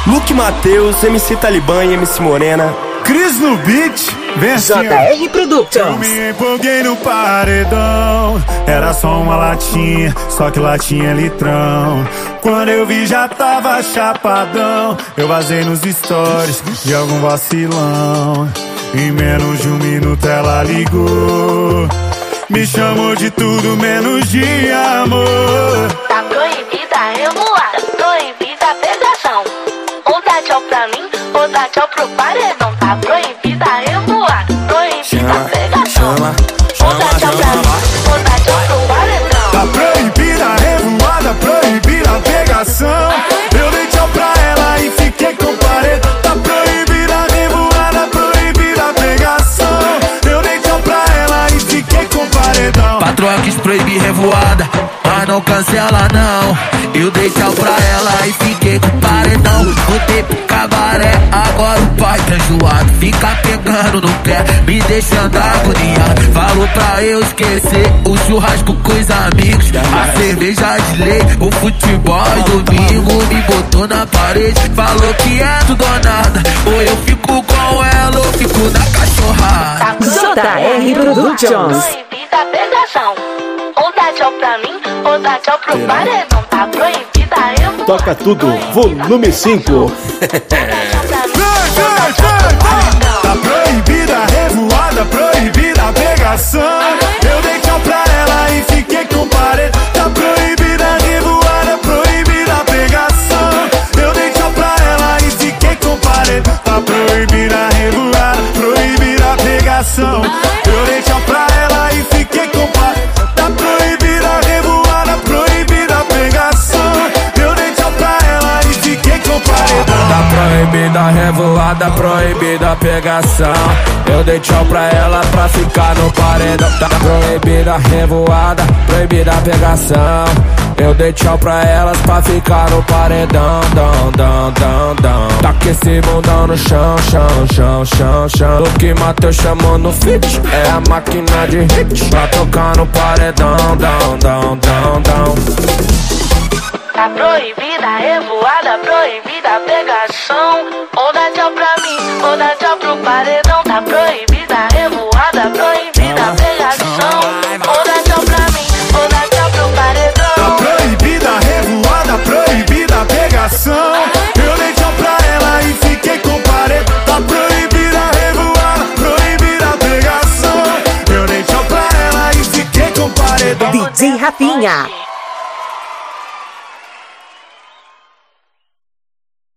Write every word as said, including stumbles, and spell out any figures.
Luke Mateus, M C Talibã e M C Morena. Cris no beat, vem assim. J R Productions. Eu me empolguei no paredão. Era só uma latinha, só que latinha é litrão. Quando eu vi já tava chapadão. Eu vazei nos stories de algum vacilão. Em menos de um minuto ela ligou. Me chamou de tudo menos de amor. Tá proibida a revoada, proibida a pegação. Um dá tchau pra mim, ou dá tchau pro paredão. Tá proibida a revoada, proibida a pegação. Um dá tchau pra mim, ou dá tchau pro paredão. Tá proibida a revoada, proibida a pegação. Eu dei tchau pra ela e fiquei com o paredão. Tá proibida a revoada, proibida a pegação. Eu dei tchau pra ela e fiquei com o paredão. Patroa quis proibir revoada, mas não cancela não. Eu dei tchau pra ela e fiquei com o paredão. Voltei pro cabaré, agora o pai tá enjoado. Fica pegando no pé, me deixando agoniado. Falou pra eu esquecer o churrasco com os amigos, a cerveja de lei, o futebol domingo. Me botou na parede, falou que é tudo ou nada. Ou eu fico com ela, ou fico na cachorrada. J R Productions. Proibida a pegação. Um dá tchau pra mim, ou dá tchau pro paredão. Tá proibida a revoada. Toca tudo, volume cinco. Tá proibida a revoada, proibida a pegação. Eu dei tchau pra ela e fiquei com o paredão. Tá proibida a revoada, proibida a pegação. Eu dei tchau pra ela e fiquei com o paredão. Tá proibida a revoada, proibida a pegação. Eu dei tchau pra ela e fiquei com o paredão. Tá proibida a revoada, proibida a pegação. Eu dei tchau pra ela e fiquei com o paredão. Tá proibida a revoada, proibida a pegação. Eu dei tchau pra ela pra ficar no paredão. Tá proibida a revoada, proibida a pegação. Eu dei tchau pra elas pra ficar no paredão. Dão, dão, dão, dão. Tá com esse bundão no chão, chão, chão, chão, chão. O que Mateus chamou no fit é a máquina de hit pra tocar no paredão. Dão, dão, dão, dão. Tá proibida a revoada, proibida a pegação. Ou dá tchau pra mim, ou dá tchau pro paredão. Tá proibida a revoada, proibida a pegação. Ou dá tchau pra mim, ou dá tchau pro paredão. Tá proibida a revoada, proibida a pegação. Eu dei tchau pra ela e fiquei com o paredão. Tá proibida a revoada, proibida a pegação. Eu dei tchau pra ela e fiquei com o paredão. D J Rafinha.